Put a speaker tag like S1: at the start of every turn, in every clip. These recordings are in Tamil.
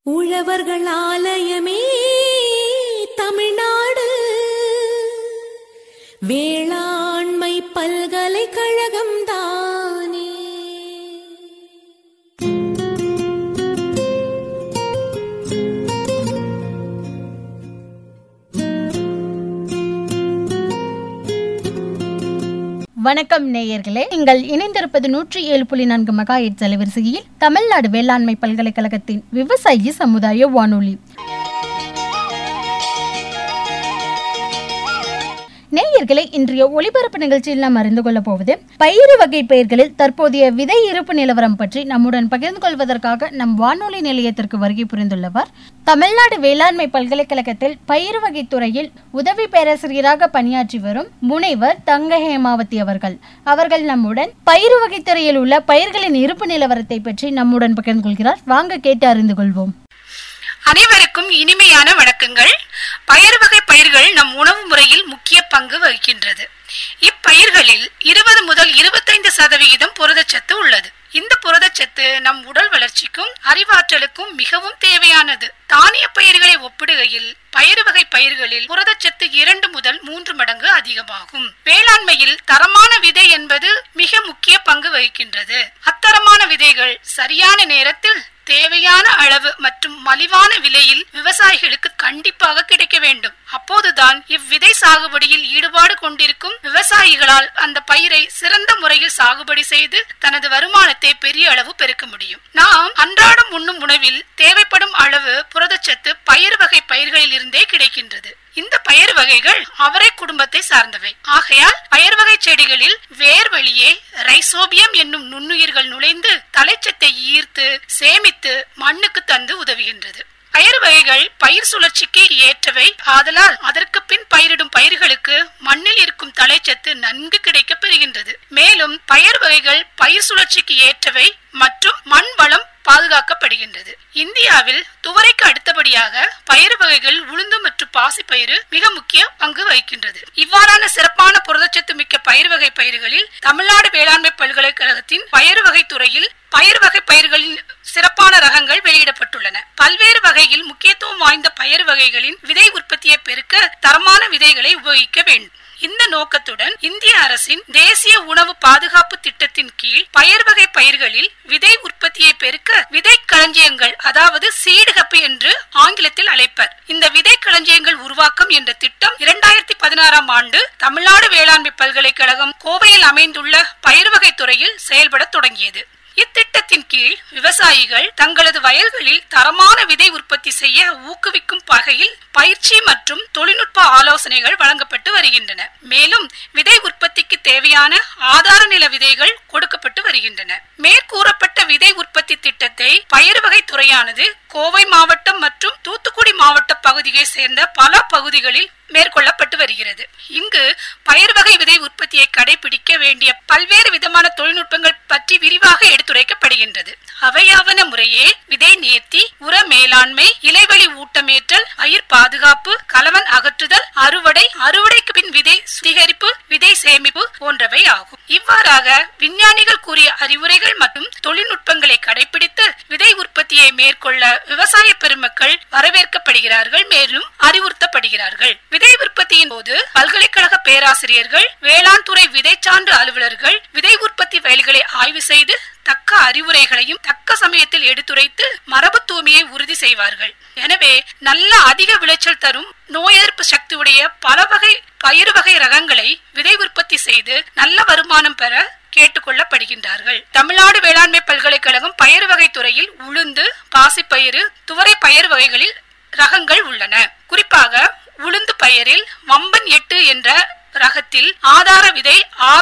S1: உழவர்கள் ஆலயமே தமிழ்நாடு வேளாண்மை பல்கலைக்கழகம் தானே.
S2: வணக்கம் நேயர்களே, நீங்கள் இணைந்திருப்பது 107.4 மெகாஹெர்ட்ஸ் அலைவரிசையில் தமிழ்நாடு வேளாண்மை பல்கலைக்கழகத்தின் விவசாயி சமுதாய வானொலி. நேயர்களை, இன்றைய ஒளிபரப்பு நிகழ்ச்சியில் நாம் அறிந்து கொள்ள போவது பயிறு வகை பயிர்களில் தற்போதைய விதை இருப்பு நிலவரம் பற்றி நம்முடன் பகிர்ந்து கொள்வதற்காக நம் வானொலி நிலையத்திற்கு வருகை புரிந்துள்ளவர் தமிழ்நாடு வேளாண்மை பல்கலைக்கழகத்தில் பயிறு வகை துறையில் உதவி பேராசிரியராக பணியாற்றி வரும் முனைவர் தங்க ஹேமாவதி அவர்கள் நம்முடன் பயிறு வகை துறையில் உள்ள பயிர்களின் இருப்பு நிலவரத்தை பற்றி நம்முடன் பகிர்ந்து கொள்கிறார். வாங்க கேட்டு அறிந்து கொள்வோம்.
S3: அனைவருக்கும் இனிமையான வணக்கங்கள். பயறு வகை பயிர்கள் நம் உணவு முறையில் முக்கிய பங்கு வகிக்கின்றது. இப்பயிர்களில் 20 முதல் 25% புரதச்சத்து உள்ளது. இந்த புரதச்சத்து நம் உடல் வளர்ச்சிக்கும் அறிவாற்றலுக்கும் மிகவும் தேவையானது. தானிய பயிர்களை ஒப்பிடுகையில் பயறு வகை பயிர்களில் புரதச்சத்து 2 முதல் 3 மடங்கு அதிகமாகும். வேளாண்மையில் தரமான விதை என்பது மிக முக்கிய பங்கு வகிக்கின்றது. அத்தரமான விதைகள் சரியான நேரத்தில் தேவையான அளவு மற்றும் மலிவான விலையில் விவசாயிகளுக்கு கண்டிப்பாக கிடைக்க வேண்டும். அப்போதுதான் இவ்விதை சாகுபடியில் ஈடுபாடு கொண்டிருக்கும் விவசாயிகளால் அந்த பயிரை சிறந்த முறையில் சாகுபடி செய்து தனது வருமானத்தை பெரிய அளவு பெருக்க முடியும். நாம் அன்றாடம் உண்ணும் உணவில் தேவைப்படும் அளவு புரதச்சத்து பயிர் வகை பயிர்களில் இருந்தே கிடைக்கின்றது. இந்த பயிர் வகைகள் அவரை குடும்பத்தை சார்ந்தவை. ஆகையால் பயிர் வகை செடிகளில் வேர் வழியே ரைசோபியம் என்னும் நுண்ணுயிர்கள் நுழைந்து தலைச்சத்தை ஈர்த்து சேமித்து மண்ணுக்கு தந்து உதவுகின்றது. பயிர் வகைகள் பயிர் சுழற்சிக்கு ஏற்றவை ஆதலால் அதற்கு பின் பயிரிடும் பயிர்களுக்கு மண்ணில் இருக்கும் தலைச்சத்து நன்கு கிடைக்க பெறுகின்றது. மேலும் பயிர் வகைகள் பயிர் சுழற்சிக்கு ஏற்றவை மற்றும் மண் வளம் பாதுகாக்கப்படுகின்றது. இந்தியாவில் துவரைக்கு அடுத்தபடியாக பயிர் வகைகள் உளுந்து மற்றும் பாசி பயிறு மிக முக்கிய பங்கு வகிக்கின்றது. இவ்வாறான சிறப்பான புரதச்சத்து மிக்க பயிர் வகை பயிர்களில் தமிழ்நாடு வேளாண்மை பல்கலைக்கழகத்தின் பயிர் வகை துறையில் பயிர் வகை பயிர்களின் சிறப்பான ரகங்கள் வெளியிடப்பட்டுள்ளன. பல்வேறு வகையில் முக்கியத்துவம் வாய்ந்த பயிர் வகைகளின் விதை உற்பத்தியை பெருக்க தரமான விதைகளை உபயோகிக்க வேண்டும். இந்த நோக்கத்துடன் இந்திய அரசின் தேசிய உணவு பாதுகாப்பு திட்டத்தின் கீழ் பயிர் வகை பயிர்களில் விதை உற்பத்தியை பெருக்க விதை களஞ்சியங்கள், அதாவது சீடு ஹப் என்று ஆங்கிலத்தில் அழைப்பர், இந்த விதை களஞ்சியங்கள் உருவாக்கம் என்ற திட்டம் 2016ஆம் ஆண்டு தமிழ்நாடு வேளாண்மை பல்கலைக்கழகம் கோவையில் அமைந்துள்ள பயிர் வகை துறையில் செயல்பட தொடங்கியது. இத்திட்டத்தின் கீழ் விவசாயிகள் தங்களது வயல்களில் தரமான விதை உற்பத்தி செய்ய ஊக்குவிக்கும் வகையில் பயிற்சி மற்றும் தொழில்நுட்ப ஆலோசனைகள் வழங்கப்பட்டு வருகின்றன. மேலும் விதை உற்பத்திக்கு தேவையான ஆதார நில விதைகள் கொடுக்கப்பட்டு வருகின்றன. மேற்கூறப்பட்ட விதை உற்பத்தி திட்டத்தை பயிர் வகை துறையானது கோவை மாவட்டம் மற்றும் தூத்துக்குடி மாவட்ட பகுதியை சேர்ந்த பல பகுதிகளில் மேற்கொள்ளப்பட்டு வருகிறது. இங்கு பயிர் வகை விதை உற்பத்தியை கடைபிடிக்க வேண்டிய பல்வேறு விதமான தொழில்நுட்பங்கள் பற்றி விரிவாக எடுத்துரைக்கப்படுகின்றது. அவையாவன முறையே விதை நேர்த்தி, உர மேலாண்மை, இலைவழி ஊட்டமேற்றல், பயிர் பாதுகாப்பு, கலவன் அகற்றுதல், அறுவடை, அறுவடைக்கு பின் விதை சுத்திகரிப்பு, விதை சேமிப்பு போன்றவை ஆகும். இவ்வாறாக விஞ்ஞானிகள் கூறிய அறிவுரைகள் மற்றும் தொழில்நுட்பங்களை கடைபிடித்து விதை உற்பத்தியை மேற்கொள்ள விவசாய பெருமக்கள் வரவேற்கப்படுகிறார்கள், மேலும் அறிவுறுத்தப்படுகிறார்கள். விதை உற்பத்தியின் போது பல்கலைக்கழக பேராசிரியர்கள், வேளாண் துறை விதை சான்று அலுவலர்கள் விதை உற்பத்தி வயல்களை ஆய்வு செய்து தக்க அறிவுரைகளையும் தக்க சமயத்தில் எடுத்துரைத்து மரபு தூய்மையை உறுதி செய்வார்கள். எனவே நல்ல அதிக விளைச்சல் தரும் நோய் எதிர்ப்பு சக்தி உடைய பல வகை பயிர் வகை ரகங்களை விதை உற்பத்தி செய்து நல்ல வருமானம் பெற கேட்டுக்கொள்ளப்படுகின்றார்கள். தமிழ்நாடு வேளாண்மை பல்கலைக்கழகம் பயிர் வகை துறையில் உளுந்து, பாசிப்பயிறு, துவரை பயிர் வகைகளில் ரகங்கள் உள்ளன. குறிப்பாக உளுந்து பயிரில் வம்பன் 8 என்ற ரகத்தில் ஆதார விதை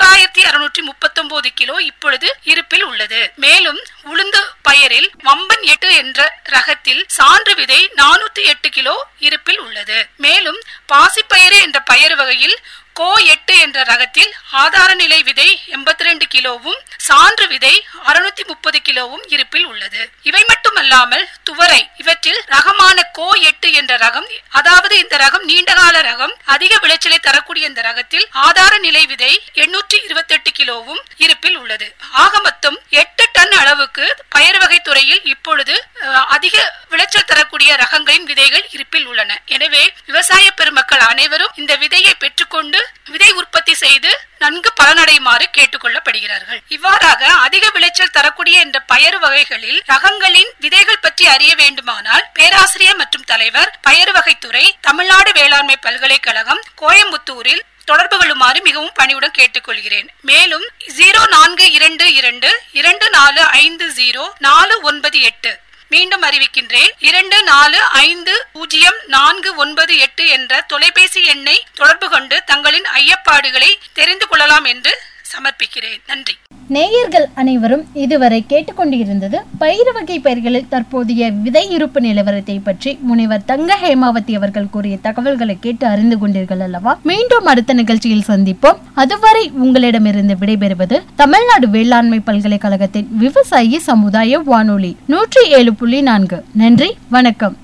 S3: 6639 கிலோ இப்பொழுது இருப்பில் உள்ளது. மேலும் உளுந்து பயிரில் வம்பன் 8 என்ற ரகத்தில் சான்று விதை 408 கிலோ இருப்பில் உள்ளது. மேலும் பாசிப்பயிறு என்ற பயிர் வகையில் கோ 8 என்ற ரகத்தில் ஆதார நிலை விதை 82 கிலோவும் சான்று விதை 630 கிலோவும் இருப்பில் உள்ளது. இவை மட்டுமல்லாமல் துவரை இவற்றில் ரகமான கோ 8 என்ற ரகம், அதாவது இந்த ரகம் நீண்டகால ரகம், அதிக விளைச்சலை தரக்கூடிய இந்த ரகத்தில் ஆதார நிலை விதை 828 கிலோவும் இருப்பில் உள்ளது. ஆக மொத்தம் 8 டன் அளவுக்கு பயிர் வகை துறையில் இப்பொழுது அதிக விளைச்சல் தரக்கூடிய ரகங்களின் விதைகள் இருப்பில் உள்ளன. எனவே விவசாய பெருமக்கள் அனைவரும் இந்த விதையை பெற்றுக்கொண்டு விதை உற்பத்தி செய்து நன்கு பலனடையுமாறு கேட்டுக்கொள்ளப்படுகிறார்கள். இவ்வாறாக அதிக விளைச்சல் தரக்கூடிய இந்த பயறு வகைகளில் ரகங்களின் விதைகள் பற்றி அறிய வேண்டுமானால் பேராசிரியர் மற்றும் தலைவர் பயறு வகைத்துறை, தமிழ்நாடு வேளாண்மை பல்கலைக்கழகம், கோயம்புத்தூரில் தொடர்பு கொள்ளுமாறு மிகவும் பணிவுடன் கேட்டுக்கொள்கிறேன். மேலும் 0422 2450 498 மீண்டும் அறிவிக்கின்றேன். 2450 என்ற தொலைபேசி எண்ணை தொடர்பு கொண்டு தங்களின் ஐயப்பாடுகளை தெரிந்து கொள்ளலாம் என்று சமர்ப்பிக்கிறேன். நன்றி.
S2: நேயர்கள் அனைவரும் இதுவரை கேட்டுக்கொண்டிருந்தது பயிர் வகை பயிர்களில் தற்போதைய விதை இருப்பு நிலவரத்தை பற்றி முனைவர் தங்க ஹேமாவதி அவர்கள் கூறிய தகவல்களை கேட்டு அறிந்து கொண்டீர்கள் அல்லவா? மீண்டும் அடுத்த நிகழ்ச்சியில் சந்திப்போம். அதுவரை உங்களிடமிருந்து விடைபெறுவது தமிழ்நாடு வேளாண்மை பல்கலைக்கழகத்தின் விவசாயி சமுதாய வானொலி 107.4. நன்றி, வணக்கம்.